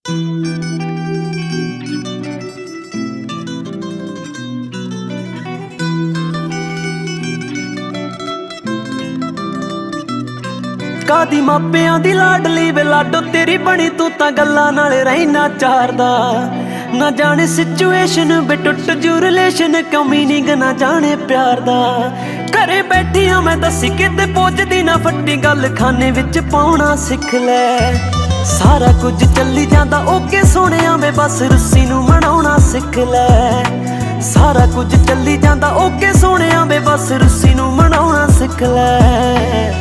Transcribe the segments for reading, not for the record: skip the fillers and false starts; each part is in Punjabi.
ਕਾਦੀ ਮਾਪਿਆਂ ਦੀ ਲਾਡਲੀ ਵੇ ਲਾਡੋ ਤੇਰੀ ਬਣੀ, ਤੂੰ ਤਾਂ ਗੱਲਾਂ ਨਾਲ ਰਹਿਣਾ ਚਾਰਦਾ। ਨਾ ਜਾਣੇ ਸਿਚੁਏਸ਼ਨ ਬੇ ਟੁੱਟ ਜੂ ਰਿਲੇਸ਼ਨ, ਕਿਉਂ ਮੀਨਿੰਗ ਨਾ ਜਾਣੇ ਪਿਆਰ ਦਾ। ਘਰੇ ਬੈਠੀਆਂ ਮੈਂ ਦੱਸੀ ਕਿਤੇ ਪੁੱਜਦੀ ਨਾ ਫੱਟੀ ਗੱਲ, ਖਾਨੇ ਵਿੱਚ ਪਾਉਣਾ ਸਿੱਖ ਲੈ। ਸਾਰਾ ਕੁਝ ਚੱਲੀ ਜਾਂਦਾ ਓਕੇ ਸੋਹਣਿਆ ਵੇ, ਬਸ ਰੁੱਸੀ ਨੂੰ ਮਨਾਉਣਾ ਸਿੱਖ ਲੈ। ਸਾਰਾ ਕੁਝ ਚੱਲੀ ਜਾਂਦਾ ਓਕੇ ਸੋਹਣਿਆ ਵੇ, ਬਸ ਰੁੱਸੀ ਨੂੰ ਮਨਾਉਣਾ ਸਿੱਖ ਲੈ।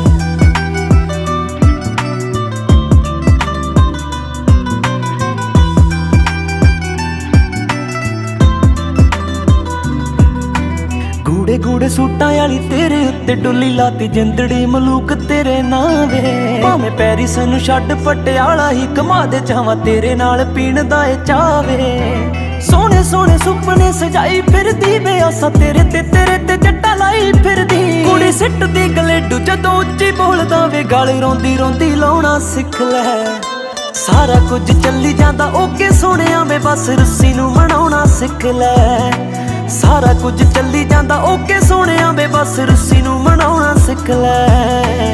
ਗੂੜੇ ਗੂੜੇ ਸੂਟਾਂ ਵਾਲੀ ਤੇਰੇ ਉੱਤੇ ਡੁੱਲੀ ਲਾਤੀ ਜਿੰਦੜੀ ਮਲੂਕ ਤੇਰੇ ਨਾਂ ਵੇ। ਭਾਵੇਂ ਪੈਰਿਸ ਨੂੰ ਛੱਡ ਪਟਿਆਲਾ ਹੀ ਘੁਮਾ ਦੇ, ਚਾਹਾਂ ਤੇਰੇ ਨਾਲ ਪੀਣ ਦਾ ਏ ਚਾਵੇ। ਸੋਹਣੇ ਸੋਹਣੇ ਸੁਪਨੇ ਸਜਾਈ ਫਿਰਦੀ ਵੇ, ਆਸਾਂ ਤੇਰੇ ਤੇ ਜੱਟਾ ਲਾਈ ਫਿਰਦੀ। ਕੁੜੀ ਸਿੱਟਦੀ ਗਲੇਡੂ ਜਦੋਂ ਉੱਚੀ ਬੋਲਦਾ ਵੇ, ਗਾਲ ਰੋਂਦੀ ਰੋਂਦੀ ਲਾਉਣਾ ਸਿੱਖ ਲੈ। ਸਾਰਾ ਕੁਝ ਚੱਲੀ ਜਾਂਦਾ ਓਕੇ ਸੋਹਣਿਆ ਵੇ, ਬਸ ਰੁੱਸੀ ਨੂੰ ਮਨਾਉਣਾ ਸਿੱਖ ਲੈ। ਸਾਰਾ ਕੁਝ ਚੱਲੀ ਜਾਂਦਾ ਓਕੇ ਸੋਹਣਿਆ ਵੇ, ਬਸ ਰੁੱਸੀ ਨੂੰ ਮਨਾਉਣਾ ਸਿੱਖ ਲੈ।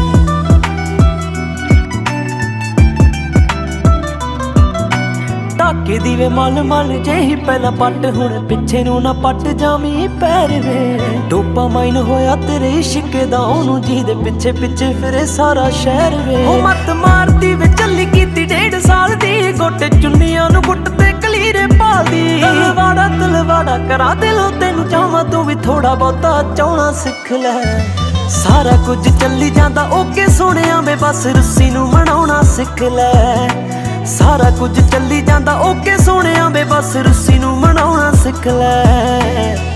ਢਾਕੇ ਦੀ ਵੇ ਮਲ ਮਲ ਜਿਹੀ ਪਹਿਲਾਂ ਪੱਟ, ਹੁਣ ਪਿੱਛੇ ਨੂੰ ਨਾ ਪੱਟ ਜਾਵੀਂ ਪੈਰ ਵੇ। ਡੋਪਾਮਾਈਨ ਹੋਇਆ ਤੇਰੇ ਇਸ਼ਕ ਦਾ, ਉਹਨੂੰ ਜਿਹਦੇ ਪਿੱਛੇ ਪਿੱਛੇ ਫਿਰੇ ਸਾਰਾ ਸ਼ਹਿਰ ਵੇ। ਉਹ ਮੱਤ ਮਾਰਦੀ ਵੇ ਚੱਲੀ ਕੀਤੀ 1.5 ਸਾਲ ਦੀ, ਗੋਟੇ ਚੁੰਨੀਆਂ ਨੂੰ ਗੁੱਟ ਤੇ ਕਲੀਰੇ ਪਾਲਦੀ। ਤਲਵਾੜਾ ਕਰਾ ਦਿਲੋਂ ਤੈਨੂੰ ਚਾਹਾਂ, ਤੂੰ ਵੀ ਥੋੜਾ ਬਹੁਤਾ ਚਾਹਣਾ ਸਿੱਖ ਲੈ। ਸਾਰਾ ਕੁਝ ਚੱਲੀ ਜਾਂਦਾ ਓਕੇ ਸੋਹਣਿਆ ਵੇ, ਬਸ ਰੁੱਸੀ ਨੂੰ ਮਨਾਉਣਾ ਸਿੱਖ ਲੈ। ਸਾਰਾ ਕੁਝ ਚੱਲੀ ਜਾਂਦਾ ਓਕੇ ਸੋਹਣਿਆ ਵੇ, ਬਸ ਰੁੱਸੀ ਨੂੰ ਮਨਾਉਣਾ ਸਿੱਖ ਲੈ।